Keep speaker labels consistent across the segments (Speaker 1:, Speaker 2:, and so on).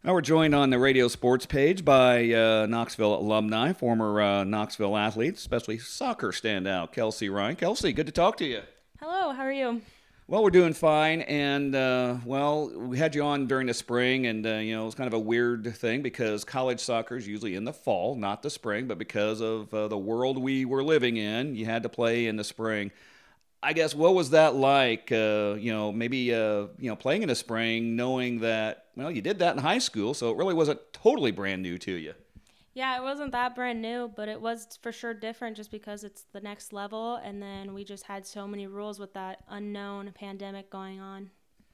Speaker 1: Now we're joined on the radio sports page by Knoxville alumni, former Knoxville athletes, especially soccer standout Kelsey Ryan. Kelsey, good to talk to you.
Speaker 2: Hello, how are you?
Speaker 1: Well, we're doing fine, and we had you on during the spring, and it was kind of a weird thing because college soccer is usually in the fall, not the spring, but because of the world we were living in, you had to play in the spring. I guess what was that like? Playing in the spring, knowing that you did that in high school, so it really wasn't totally brand new to you.
Speaker 2: Yeah, it wasn't that brand new, but it was for sure different just because it's the next level, and then we just had so many rules with that unknown pandemic going on.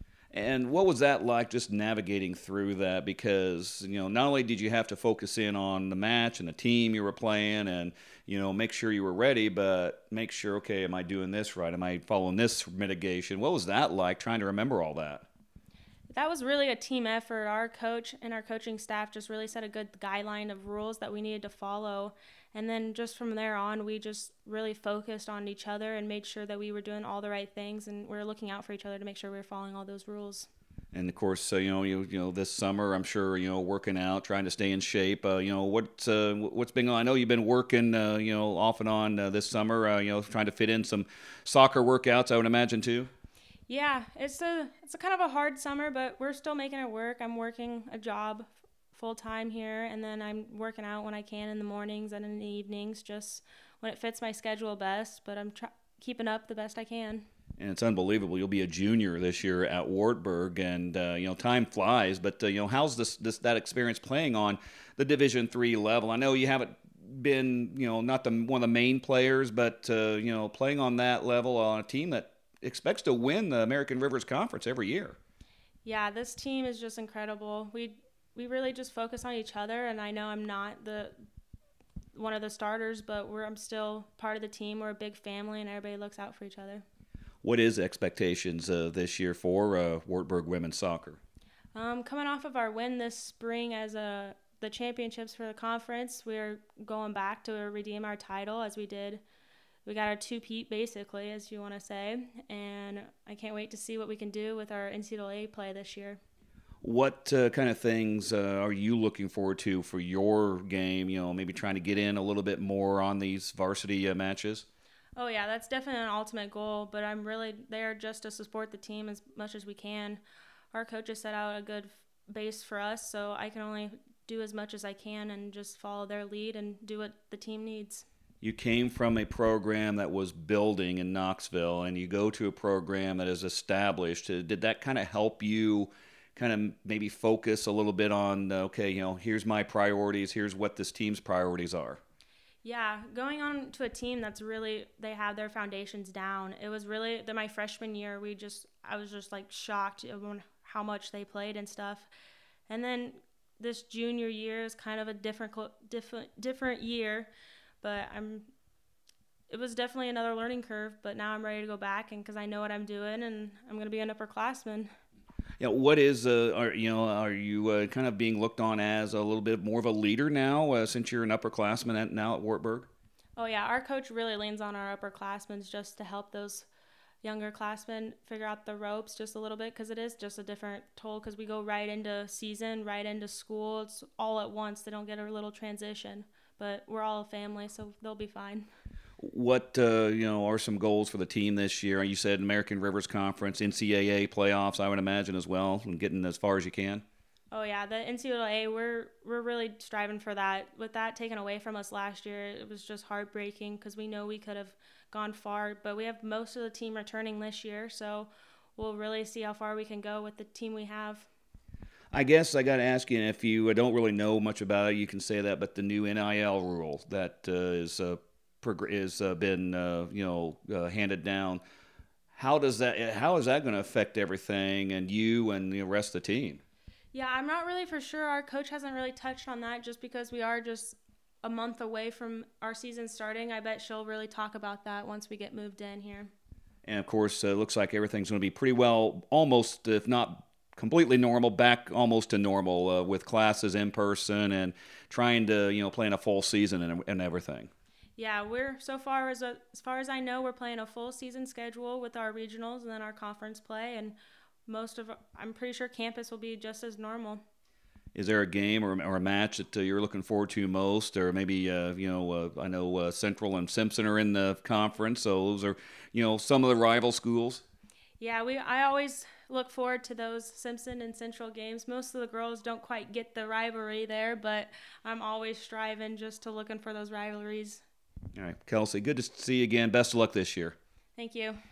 Speaker 1: And what was that like, just navigating through that? Because not only did you have to focus in on the match and the team you were playing, and make sure you were ready, but make sure, okay, am I doing this right? Am I following this mitigation? What was that like, trying to remember all that?
Speaker 2: That was really a team effort. Our coach and our coaching staff just really set a good guideline of rules that we needed to follow. And then just from there on, we just really focused on each other and made sure that we were doing all the right things and we were looking out for each other to make sure we were following all those rules.
Speaker 1: And of course, this summer, I'm sure working out, trying to stay in shape. What's been on? I know you've been working, off and on this summer. Trying to fit in some soccer workouts, I would imagine too.
Speaker 2: Yeah, it's a kind of a hard summer, but we're still making it work. I'm working a job full time here, and then I'm working out when I can in the mornings and in the evenings, just when it fits my schedule best. But I'm keeping up the best I can.
Speaker 1: And it's unbelievable. You'll be a junior this year at Wartburg, and time flies. But how's that experience playing on the Division III level? I know you haven't been not one of the main players, but playing on that level on a team that expects to win the American Rivers Conference every year.
Speaker 2: Yeah, this team is just incredible. We really just focus on each other, and I know I'm not one of the starters, but I'm still part of the team. We're a big family, and everybody looks out for each other.
Speaker 1: What is expectations this year for Wartburg women's soccer?
Speaker 2: Coming off of our win this spring as the championships for the conference, we're going back to redeem our title as we did. We got our two-peat, basically, as you want to say, and I can't wait to see what we can do with our NCAA play this year.
Speaker 1: What kind of things are you looking forward to for your game, maybe trying to get in a little bit more on these varsity matches?
Speaker 2: Oh, yeah, that's definitely an ultimate goal, but I'm really there just to support the team as much as we can. Our coaches set out a good base for us, so I can only do as much as I can and just follow their lead and do what the team needs.
Speaker 1: You came from a program that was building in Knoxville, and you go to a program that is established. Did that kind of help you kind of maybe focus a little bit on, here's my priorities, here's what this team's priorities are?
Speaker 2: Yeah, going on to a team that's really, they have their foundations down. It was really, my freshman year, I was just like shocked on how much they played and stuff. And then this junior year is kind of a different year. But it was definitely another learning curve, but now I'm ready to go back and because I know what I'm doing and I'm going to be an upperclassman.
Speaker 1: Yeah, what is are you kind of being looked on as a little bit more of a leader now since you're an upperclassman now at Wartburg?
Speaker 2: Oh yeah, our coach really leans on our upperclassmen just to help those younger classmen figure out the ropes just a little bit because it is just a different toll because we go right into season, right into school. It's all at once. They don't get a little transition. But we're all a family, so they'll be fine.
Speaker 1: What are some goals for the team this year? You said American Rivers Conference, NCAA playoffs, I would imagine as well, and getting as far as you can.
Speaker 2: Oh yeah, the NCAA, we're really striving for that. With that taken away from us last year, it was just heartbreaking because we know we could have gone far, but we have most of the team returning this year, so we'll really see how far we can go with the team we have.
Speaker 1: I guess I got to ask you, and if you don't really know much about it, you can say that, but the new NIL rule that is been handed down, how is that going to affect everything and you and the rest of the team?
Speaker 2: Yeah, I'm not really for sure. Our coach hasn't really touched on that just because we are just a month away from our season starting. I bet she'll really talk about that once we get moved in here.
Speaker 1: And of course, it looks like everything's going to be pretty well, almost, if not completely normal, back almost to normal with classes in person and trying to play in a full season and everything.
Speaker 2: Yeah, we're so far as I know, we're playing a full season schedule with our regionals and then our conference play, and I'm pretty sure campus will be just as normal.
Speaker 1: Is there a game or a match that you're looking forward to most, or maybe I know Central and Simpson are in the conference, so those are some of the rival schools.
Speaker 2: Yeah, I always look forward to those Simpson and Central games. Most of the girls don't quite get the rivalry there, but I'm always striving just to looking for those rivalries.
Speaker 1: All right, Kelsey, good to see you again. Best of luck this year.
Speaker 2: Thank you.